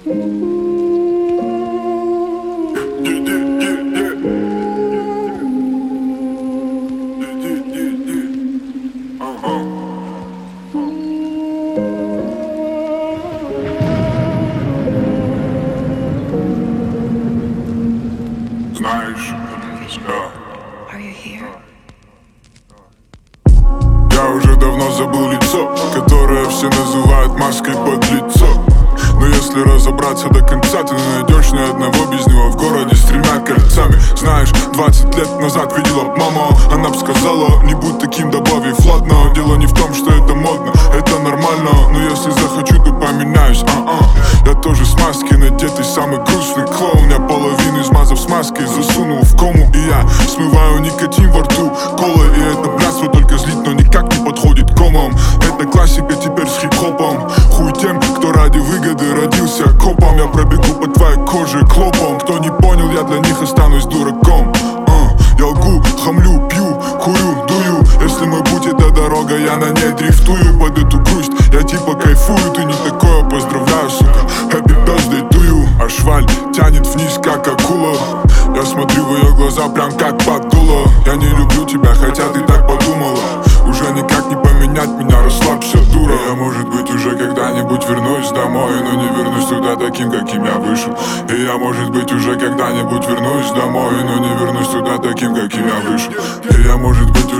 Знаешь, Are you here? я уже давно забыл лицо, которое все называют маской под лицо. Но если разобраться до конца, ты не найдешь ни одного без него в городе с 3 кольцами. Знаешь, 20 лет назад видела маму, она б сказала: не будь таким, добавив ладно. Дело не в том, что это модно, это нормально. Но если захочу, то поменяюсь. Я тоже с маски надетый, самый грустный клоун. Я половину измазав смазкой засунул в кому. И я смываю никотин во рту колы. И это блядство только злит, но никак не подходит комам. Это классика теперь с хип-хопом. Хуй тем, кто ради выгоды родился копом. Я пробегу по твоей коже клопом. Кто не понял, я для них останусь дураком. Я лгу, хамлю, пью, курю, дую. Если мой путь это дорога, я на ней дрифтую. Под эту грусть я типа кайфую. Ты не такое, поздравляю, сука. Happy birthday to you. А шваль тянет вниз, как акула. Я смотрю в ее глаза, прям как под дуло. Я не люблю тебя, хотя ты так подумала. Уже никак не поменять меня, расслабься, дура. Я, может быть, уже когда-нибудь вернусь домой, но не вернусь туда таким, каким я вышел. И я, может быть, уже когда-нибудь вернусь домой, но не вернусь туда таким, каким я вышел. И я, может быть,